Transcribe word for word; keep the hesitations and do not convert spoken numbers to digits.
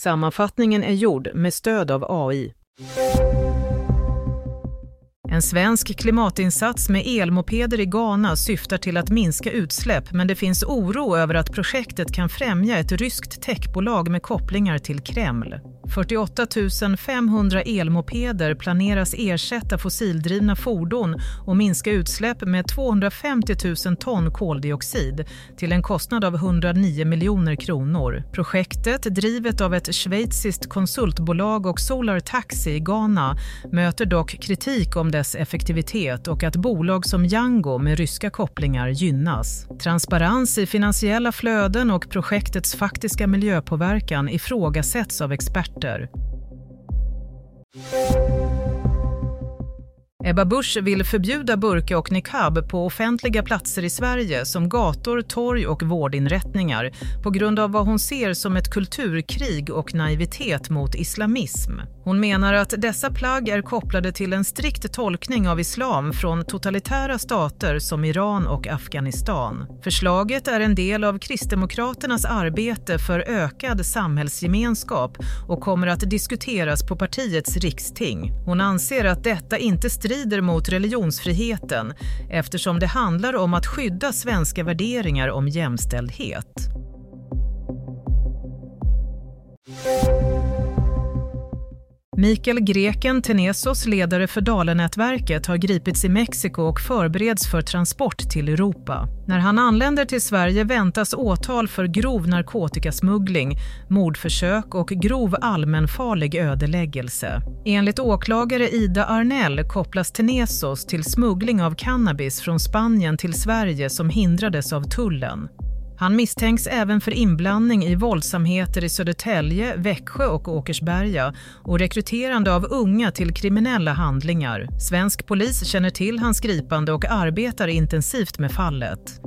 Sammanfattningen är gjord med stöd av A I. En svensk klimatinsats med elmopeder i Ghana syftar till att minska utsläpp, men det finns oro över att projektet kan främja ett ryskt techbolag med kopplingar till Kreml. fyrtioåtta tusen femhundra elmopeder planeras ersätta fossildrivna fordon och minska utsläpp med tvåhundrafemtio tusen ton koldioxid till en kostnad av hundranio miljoner kronor. Projektet, drivet av ett schweiziskt konsultbolag och Solar Taxi i Ghana, möter dock kritik om dess effektivitet och att bolag som Yango med ryska kopplingar gynnas. Transparens i finansiella flöden och projektets faktiska miljöpåverkan ifrågasätts av experter. Ebba Busch vill förbjuda burka och niqab på offentliga platser i Sverige som gator, torg och vårdinrättningar på grund av vad hon ser som ett kulturkrig och naivitet mot islamism. Hon menar att dessa plagg är kopplade till en strikt tolkning av islam från totalitära stater som Iran och Afghanistan. Förslaget är en del av Kristdemokraternas arbete för ökad samhällsgemenskap och kommer att diskuteras på partiets riksting. Hon anser att detta inte strider mot religionsfriheten eftersom det handlar om att skydda svenska värderingar om jämställdhet. Mikael Greken Tenesos, ledare för Dalenätverket, har gripits i Mexiko och förbereds för transport till Europa. När han anländer till Sverige väntas åtal för grov narkotikasmuggling, mordförsök och grov allmänfarlig ödeläggelse. Enligt åklagare Ida Arnell kopplas Tenesos till smuggling av cannabis från Spanien till Sverige som hindrades av tullen. Han misstänks även för inblandning i våldsamheter i Södertälje, Växjö och Åkersberga och rekryterande av unga till kriminella handlingar. Svensk polis känner till hans gripande och arbetar intensivt med fallet.